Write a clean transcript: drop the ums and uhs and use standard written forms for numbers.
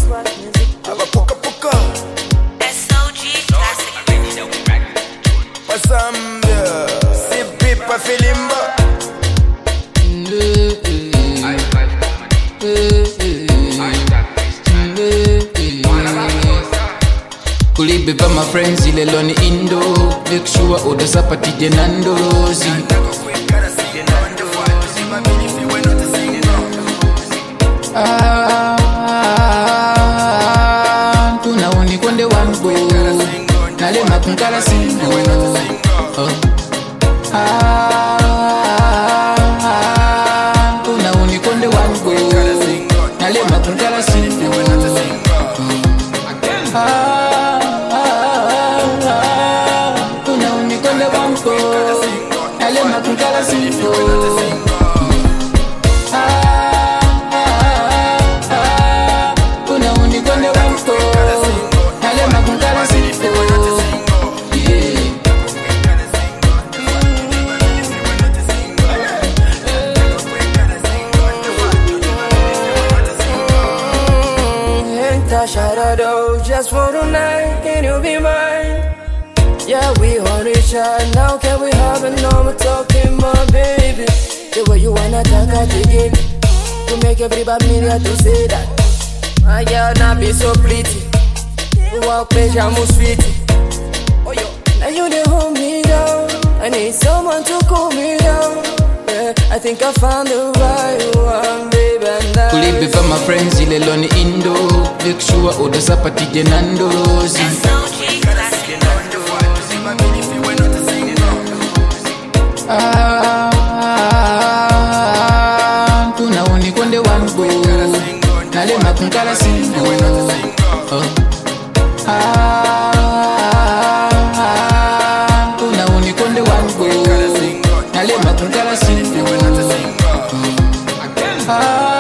Aba puka puka. SOG Classic. Masambia. Sipi pa filimba. Kulibe pa my friends ilelo ni Indo. Make sure order sapati de Nandozi. Kuna unikonde wangu nalema kunkala singo. Kuna unikonde wangu nalema kunkala singo. Kuna unikonde wangu nalema kunkala singo. Kuna unikonde wangu nalema kunkala singo. Shadow, just for tonight, can you be mine? Yeah, we on each other now, can we have a normal talking, my baby? The way you wanna talk at the game, to make everybody media to say that. My girl, not be so pretty. You walk pleasure, most sweet. Oh, yo, now you they hold me down. I need someone to cool me down. Yeah, I think I found the right one, baby. Kulibe pa my friends ilelo ni Indo. Make sure order sapati de Nandozi. SOG Classic. Kuna unikonde wangu nalema kunkala singo. Kuna unikonde wangu nalema kunkala singo.